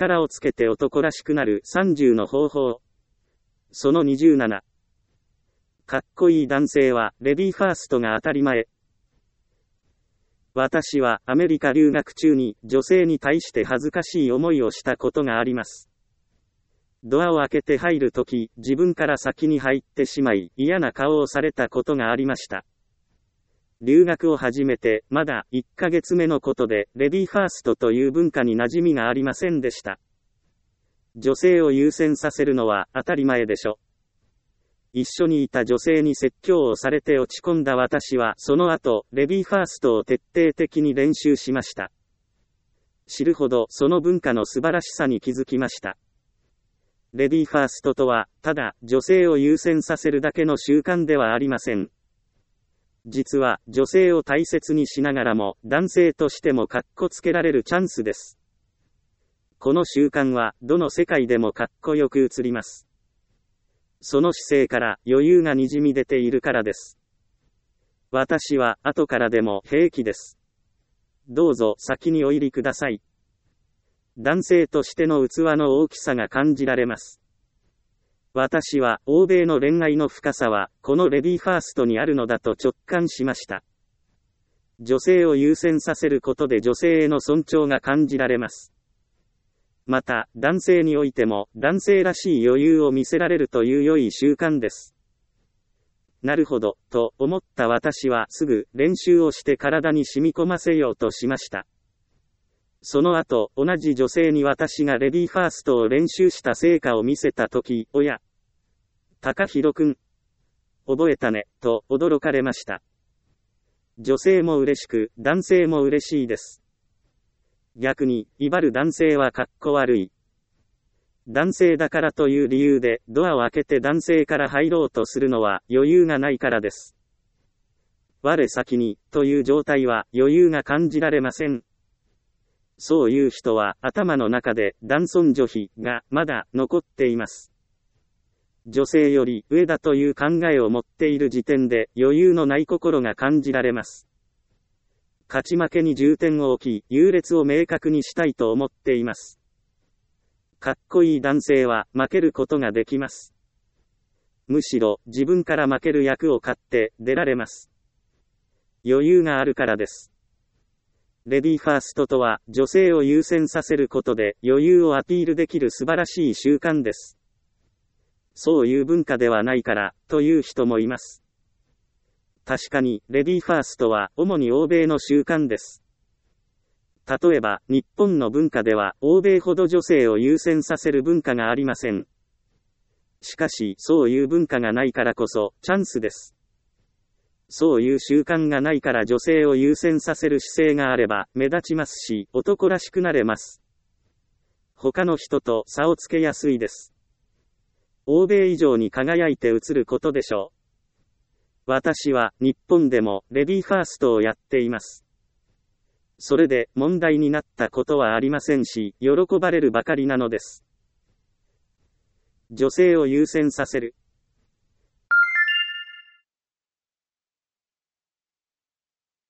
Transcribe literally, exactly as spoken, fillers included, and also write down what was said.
力をつけて男らしくなるさんじゅうの方法。そのにじゅうなな。かっこいい男性はレディーファーストが当たり前。私はアメリカ留学中に女性に対して恥ずかしい思いをしたことがあります。ドアを開けて入るとき、自分から先に入ってしまい、嫌な顔をされたことがありました。留学を始めて、まだいっかげつめのことで、レディーファーストという文化に馴染みがありませんでした。女性を優先させるのは当たり前でしょ。一緒にいた女性に説教をされて落ち込んだ私は、その後、レディーファーストを徹底的に練習しました。知るほど、その文化の素晴らしさに気づきました。レディーファーストとは、ただ、女性を優先させるだけの習慣ではありません。実は、女性を大切にしながらも、男性としてもかっこつけられるチャンスです。この習慣は、どの世界でもかっこよく映ります。その姿勢から余裕がにじみ出ているからです。私は、後からでも平気です。どうぞ先にお入りください。男性としての器の大きさが感じられます。私は、欧米の恋愛の深さは、このレディーファーストにあるのだと直感しました。女性を優先させることで女性への尊重が感じられます。また、男性においても、男性らしい余裕を見せられるという良い習慣です。なるほど、と思った私はすぐ練習をして体に染み込ませようとしました。その後、同じ女性に私がレディーファーストを練習した成果を見せたとき、おや、高弘くん、覚えたね、と驚かれました。女性も嬉しく、男性も嬉しいです。逆に、威張る男性はかっこ悪い。男性だからという理由で、ドアを開けて男性から入ろうとするのは余裕がないからです。我先に、という状態は余裕が感じられません。そういう人は頭の中で男尊女卑がまだ残っています。女性より上だという考えを持っている時点で余裕のない心が感じられます。勝ち負けに重点を置き、優劣を明確にしたいと思っています。かっこいい男性は負けることができます。むしろ自分から負ける役を買って出られます。余裕があるからです。レディーファーストとは、女性を優先させることで余裕をアピールできる素晴らしい習慣です。そういう文化ではないから、という人もいます。確かに、レディーファーストは主に欧米の習慣です。例えば、日本の文化では、欧米ほど女性を優先させる文化がありません。しかし、そういう文化がないからこそ、チャンスです。そういう習慣がないから女性を優先させる姿勢があれば目立ちますし、男らしくなれます。他の人と差をつけやすいです。欧米以上に輝いて映ることでしょう。私は日本でもレディーファーストをやっています。それで問題になったことはありませんし、喜ばれるばかりなのです。女性を優先させる。